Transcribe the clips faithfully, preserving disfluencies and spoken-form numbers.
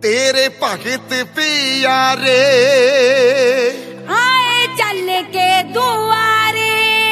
तेरे भगत प्यारे आए चल के दुआरे।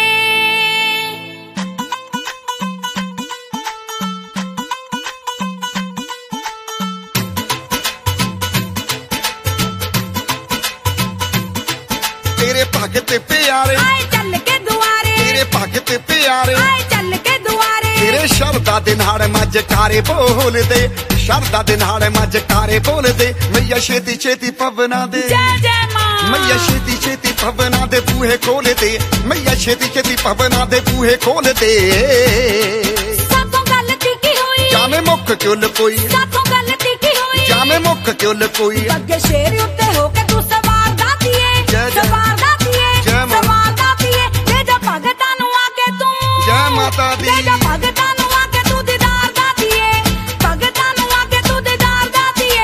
तेरे भगत प्यारे आए चल के दुआरे। तेरे भगत प्यारे आए चल के दुआरे। तेरे शरदा दे नाल मजकारे बोल दे, शरदा दे नाल मजकारे बोल दे। मैया छेती छेती पवना दे, जय जय मां। मैया छेती छेती पवना दे बूहे खोल दे, मैया छेती छेती पवना दे बूहे खोल दे। साथों गलती की हुई जाने मुख क्यों लकोई, साथों गलती की हुई जाने मुख क्यों लकोई। अगे शेर उत्ते हो के तू सवार दाती है, जय जय। सवार दाती है, जय मां। सवार दाती है। ले जा भगतां नु आके तू, जय माता दी। ले जा भगतां नु आके तू दीदार दाती है, भगतां नु आके तू दीदार दाती है।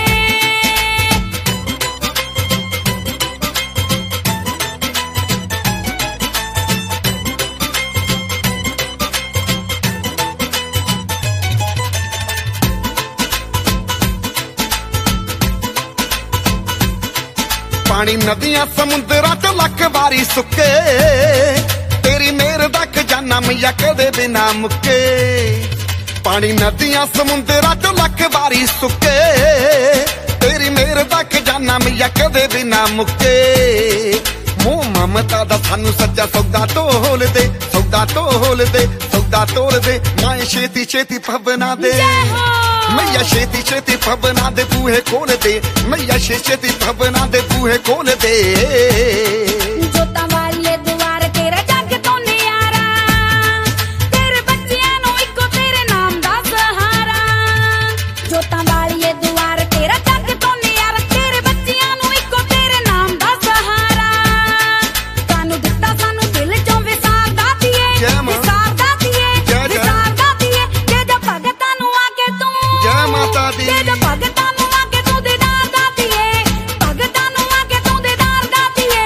पानी नदियां समुंदरां च लख वारी सुके, तेरी मेहर दा खजाना मैया कदे बिना मुके। पानी नदियां समुंदरां च लख वारी सुके, तेरी मेहर दा खजाना मैया कदे बिना मुके। मोह ममता दा सानू सच्चा सौदा तोल दे, सौदा तोल दे, सौदा तोल दे। माए छेती छेती पवना दे, मैया छेती छेती पवना दे बूहे खोल दे, मैया छे छेती पवना दे बूहे खोल दे। जोता वाले दुआर तेरा जग तो नियारा, तेरे बच्चियां नु इको तेरे नाम दा सहारा। जोता वाले दुआर तेरा जग तो नियारा, तेरे बच्चियां नु इको तेरे नाम दा सहारा। सानू दिता सानू दिल चों विसार दाती है, विसार दाती है, विसार दाती है। ले जा भगतां नु आके तू, जय माता दी। ले जा भगतां नु आके तू दीदार दाती है, भगतां नु आके तू दीदार दाती है।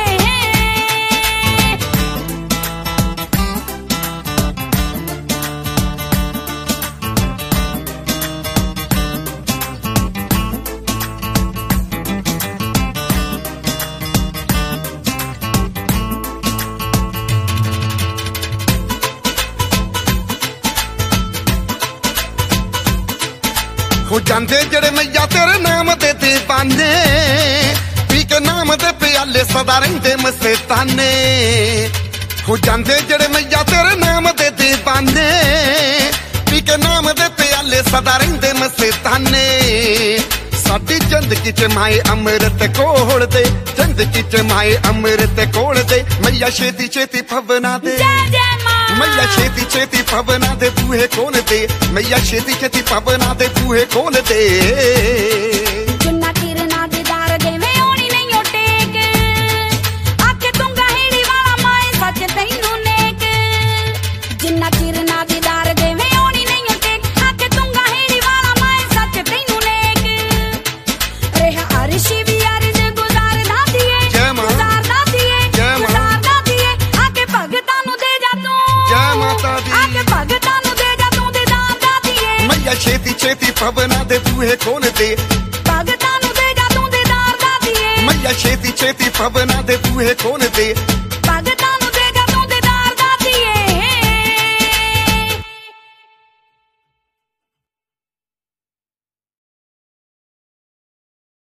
हो जांदे जड़े मैया तेरे नाम दे दीवाने, पी के नाम दे प्याले सदा रहिंदे मस्ताने। हो जांदे जड़े मैया तेरे नाम दे दीवाने, पी के नाम दे प्याले सदा रहिंदे मस्ताने। साडी जिंदगी च माए अमृत कोल दे, जिंदगी च माए अमृत कोल दे। मैया छेती छेती पवना दे, जय जय मां। मैया छेती छेती पवना दे बूहे खोल दे, मैया छेती छेती पवना दे बूहे खोल दे। जिन्ना चिर ना दीदार देवे ओनी नहीं ओ टेक, आखे तुंगा हेड़ी वाला माए सच तैनू नेक। जिन्ना चिर ना दीदार देवे ओनी नहीं ओ टेक, आखे तुंगा हेड़ी वाला माए सच तैनू नेक। रेहा अर्शी भी अर्ज गुजार दाती है, जय मां। गुजार दाती है, जय मां। गुजार दाती है। आके भगतां नु दे जा तू, जय माता दी। आके भगतां नु दे जा तू दीदार दाती है, मैया छेती छेती पवना दे बूहे खोल दे, भगतां नु दे जा तू दीदार दाती है। मैया छेती छेती पवना दे बूहे खोल दे।